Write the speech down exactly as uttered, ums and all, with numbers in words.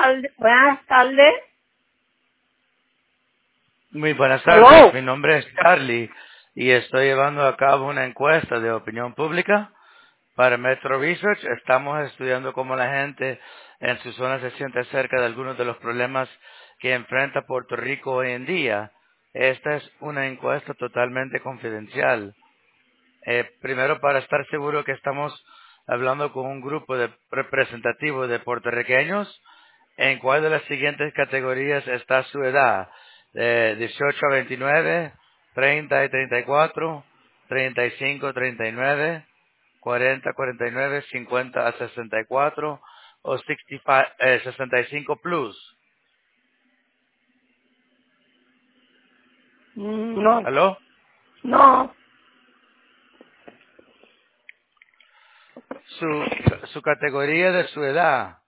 tardes. Buenas tardes. Muy buenas tardes, Hello. mi nombre es Charlie y estoy llevando a cabo una encuesta de opinión pública para Metro Research. Estamos estudiando cómo la gente en su zona se siente acerca de algunos de los problemas que enfrenta Puerto Rico hoy en día. Esta es una encuesta totalmente confidencial. Eh, primero, para estar seguro que estamos hablando con un grupo de representativo de puertorriqueños, ¿en cuál de las siguientes categorías está su edad? De dieciocho a veintinueve, treinta y treinta y cuatro, treinta y cinco a treinta y nueve, cuarenta a cuarenta y nueve, cincuenta a sesenta y cuatro o sesenta y cinco, eh, sesenta y cinco plus. Mm, No, ¿Aló? no. Su, su categoría de su edad.